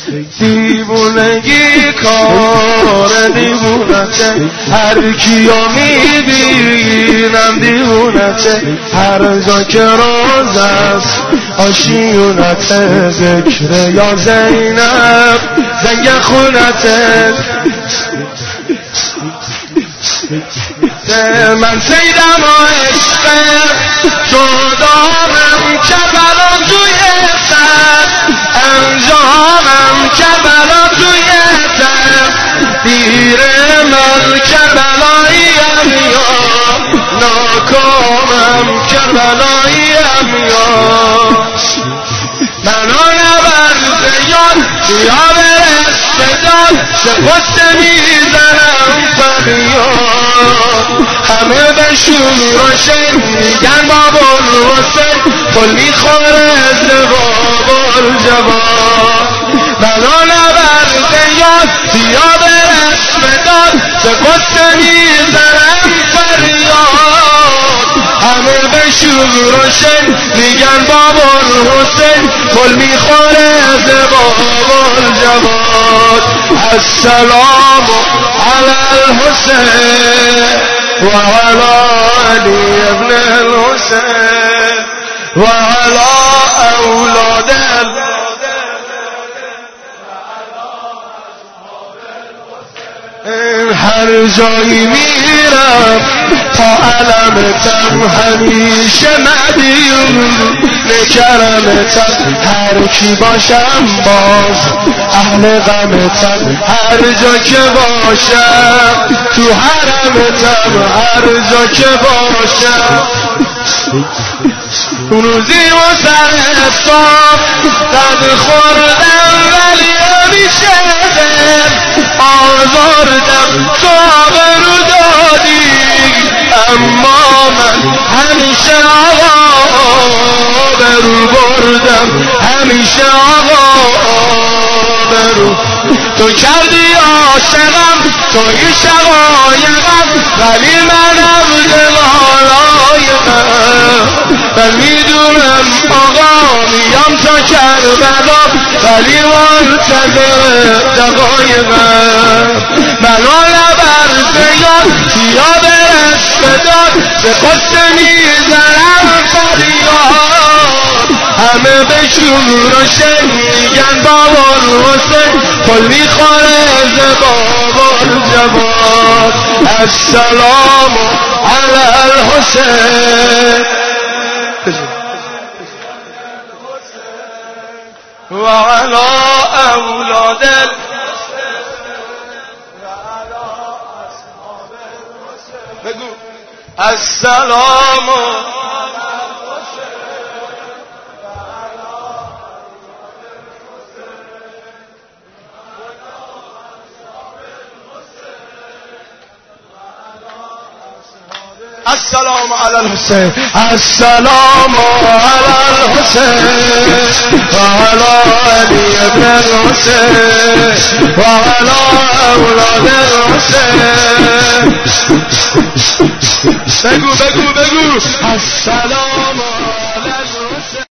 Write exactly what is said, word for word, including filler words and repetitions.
دیوونگی کار دیوونته، هر کیو میبینم دیوونته، هر جا که روز است آشیونته، ذکر یا زینب زنگ خونته. من سیدم و عشق تو دارم، کربلا توی سر انجامم، کربلا توی سر دیر من، کربلاییم یا ناکامم، کربلاییم یا منو نبرد یاد یا برس بداد، ز قصه میزنم فریاد. همه به شورشن میگن بابا الحسین، پل میخوره ز بابا الجواد. منو نبرد یاد یا برس بداد، ز قصه میزنم فریاد. همه به شورشن میگن بابا الحسین، پل میخوره ز بابا الجواد. السلام علی الحسین و علی علی ابن الحسین و علی اولاد هر جایی میرم تا علمتم، همیشه مدیون نکرمتم، هر کی باشم باز اهل غمتم، هر جا که باشم تو حرمتم، هر جا که باشم. روزی و سر صاف دد خوردم ولی همیشه آزاردم، تو آبرو دادی اما من همیشه آقا آبرو بردم، همیشه آقا آبرو. تو کردی عاشقم توی شقایقم، ولی منم دلالایقم. من میدونم آقا میام تا کربلا، ولی منتظر دقایقم. منو نبرد یاد یا برس بداد، ز قصه میزنم فریاد. همه به شورشن میگن بابا الحسین، پل میخوره ز بابا الجواد. السلام علی الحسین و علی اولاد بگو السلام السلام علی الحسین، السلام علی الحسین و علی علی ابن الحسین و علی اولاد الحسین. بگو بگو بگو السلام